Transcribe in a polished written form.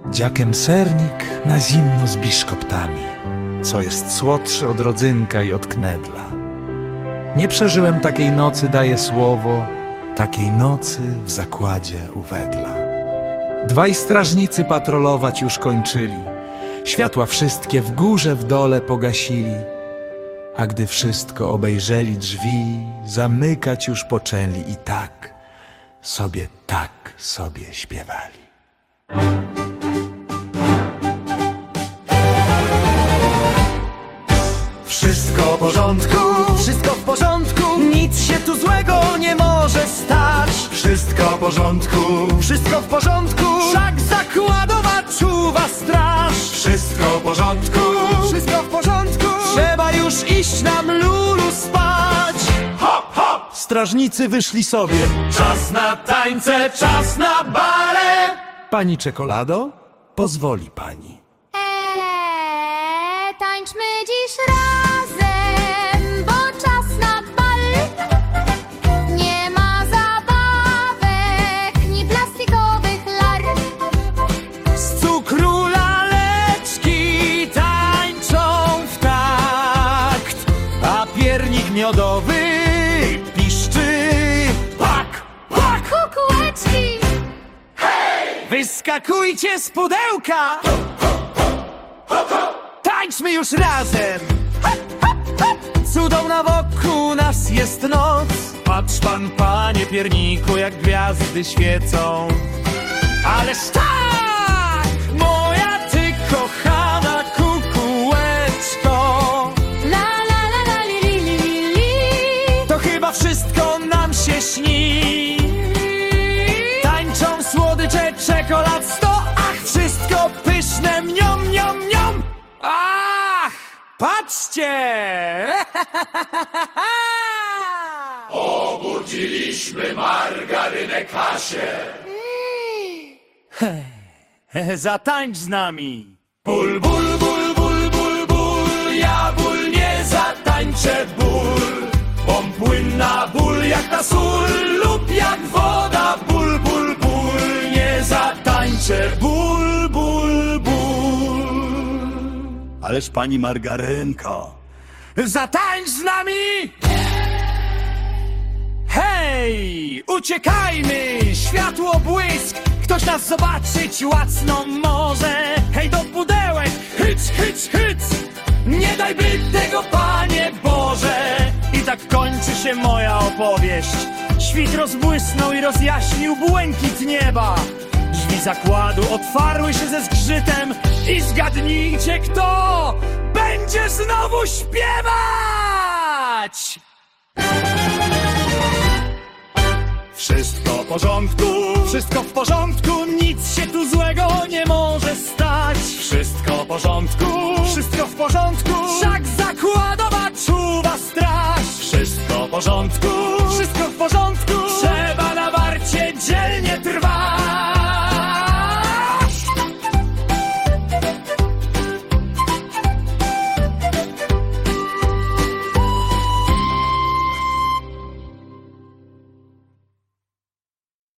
Dziakiem sernik na zimno z biszkoptami, co jest słodszy od rodzynka i od knedla. Nie przeżyłem takiej nocy, daję słowo, takiej nocy w zakładzie u Wedla. Dwaj strażnicy patrolować już kończyli, światła wszystkie w górze, w dole pogasili, a gdy wszystko obejrzeli, drzwi zamykać już poczęli i tak sobie śpiewali. Wszystko w porządku, wszystko w porządku, nic się tu złego nie może stać. Wszystko w porządku, wszystko w porządku, wszak zakładowa czuwa straż. Wszystko w porządku, wszystko w porządku, trzeba już iść nam Lulu spać. Hop, hop! Strażnicy wyszli sobie. Czas na tańce, czas na balet. Pani czekolado, pozwoli pani. Tańczmy dziś razem, bo czas na bal. Nie ma zabawek, ni plastikowych lar. Z cukru laleczki tańczą w takt, a piernik miodowy piszczy pak, pak. Kukłeczki! Wyskakujcie z pudełka! Tańczmy już razem! Cudowna wokół nas jest noc. Patrz pan, panie pierniku, jak gwiazdy świecą. Ależ tak! Moja ty kochana kukułeczko. La la la la li li li li li. To chyba wszystko nam się śni. Tańczą słodycze, czekolad 100. Ach, wszystko pyszne, mniom, mniom, mniom. Ach, patrzcie! Obudziliśmy margarynę Kasię. Zatańcz z nami. Ból, ból, ból, ból, ból, ból, ja ból nie zatańczę ból. Bom płynna ból jak ta sól lub jak woda. Ból, ból, ból, nie zatańczę ból, ból, ból. Ależ pani Margarynko, zatańcz z nami! Hej, uciekajmy, światło błysk, ktoś nas zobaczyć łacną może. Hej, do pudełek, hyc, hyc, hyc, nie daj by tego, Panie Boże. I tak kończy się moja opowieść. Świt rozbłysnął i rozjaśnił błękit nieba. Drzwi zakładu otwarły się ze zgrzytem i zgadnijcie, kto będzie znowu śpiewać! Wszystko w porządku, wszystko w porządku, nic się tu złego nie może stać. Wszystko w porządku, wszystko w porządku, wszak zakładowa czuwa straż. Wszystko w porządku, wszystko w porządku,